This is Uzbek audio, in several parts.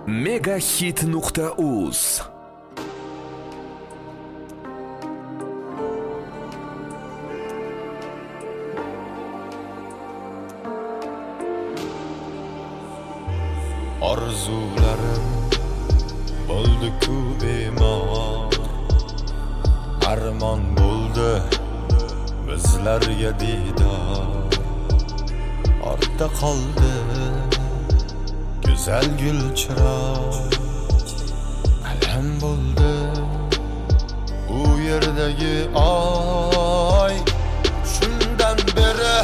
Megahit.uz. Orzularim bo'ldi-ku bemor, armon bo'ldi bizlarga didor. Ortda qoldi go'zal gul chiroq, alam bo'ldi u yerdagi oy. Shundan beri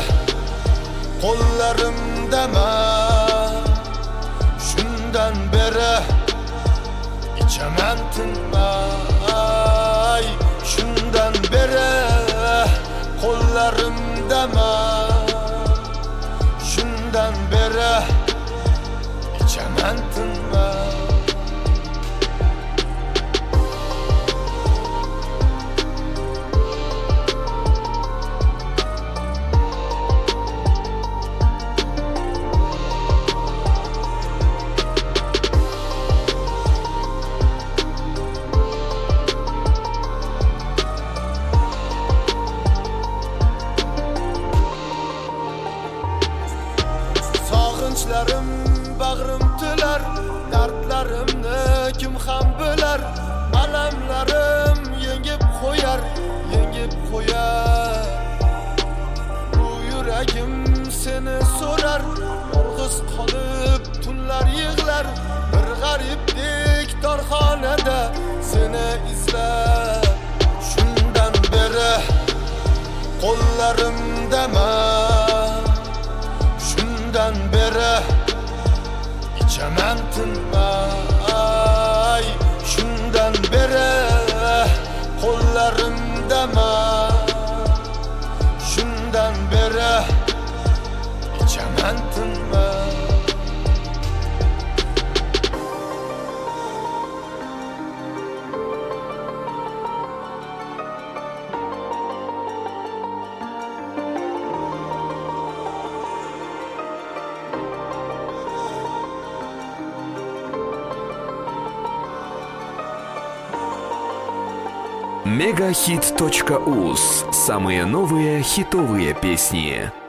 qo'llarimdaman, shundan beri ichaman tinmay. Shundan beri qo'llarimdaman, shundan beri ichaman tinmay. Sog'inchlarim bag'rim tilar, dardlarimni kim ham bilar. Alamlarim yengib qo'yar, yengib qo'yar. Bu yuragim seni so'rar, yolg'iz qolib tunlar yig'lar. Bir g'aribdek dorxonada seni izlab. Shundan beri qo'llarimdaman, shundan beri ichaman tinmay. Shundan beri qo'llarimdaman, shundan beri ichaman tinmay. Megahit.uz. Самые новые хитовые песни.